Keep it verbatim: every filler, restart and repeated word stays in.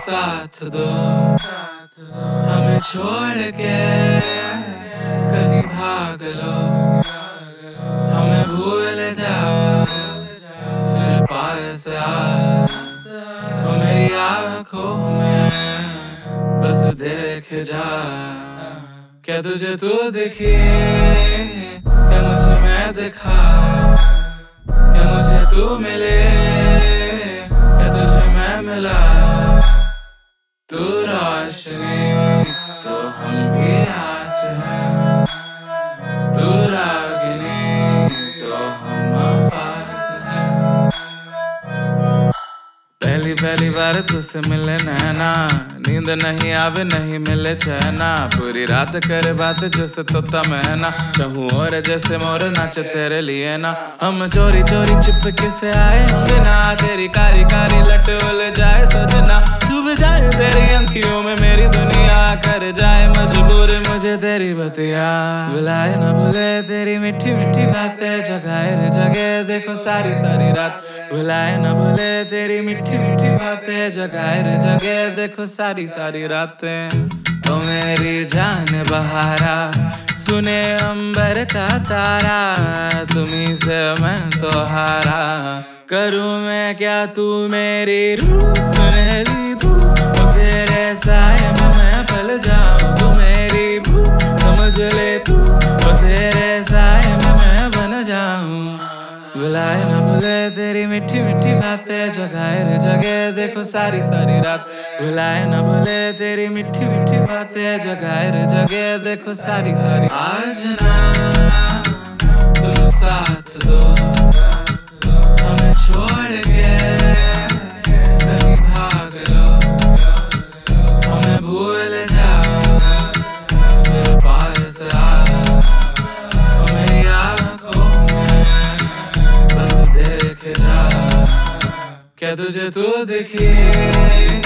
साथ दो, हमें छोड़ के कहीं भाग लो, हमें भूल जा फिर पास आ, वो मेरी आँखों में बस देख जा। क्या तुझे तू दिखी, क्या मुझे मैं दिखा, क्या मुझे तू मिले, क्या तुझे मैं मिला। तू रोशनी तो हम भी आँच हैं, तू रागिनी तो हम पास हैं। पहली पहली बार तुझसे मिले नैना, नींद नहीं आवे नहीं मिले चैना, पूरी रात करे बात जैसे तोता मैना, चाहूं और जैसे मोर नाचे तेरे लिए ना। हम चोरी चोरी चुपके से आए होंगे ना, तेरी कारी कारी लट उल जाए सजना, डूब जाए तेरी आँखियों में मेरी दुनिया, कर जाए मजबूर मुझे तेरी बतिया। बुलाए न भूले तेरी मीठी मीठी बातें, जगाए रे जगे देखो सारी सारी रात। बुलाए न भूले तेरी मीठी मीठी बातें, जगाए रे जगे देखो सारी सारी रातें। तो मेरी जान बहारा सुने अंबर का तारा, तुम्हीं से मैं तो हारा, करूँ मैं क्या तू मेरी रूह सुनहरी तू, तेरे साए में मैं पल जाऊँ, तू मेरी भूख समझ ले तू, तेरे साए में मैं बन जाऊँ। बुलाए न भूले तेरी मीठी मीठी बातें, जगाए रे जगे देखो सारी सारी रात। बुलाए न भूले तेरी मीठी मीठी बातें, जगाए रे जगे देखो सारी सारी। आज ना तुम साथ दो, हमें छोड़ के कहीं भाग लो, हमें भूल जा फिर पास आ, वो मेरी आँखों में बस देख जा। क्या तुझे तू दिखी,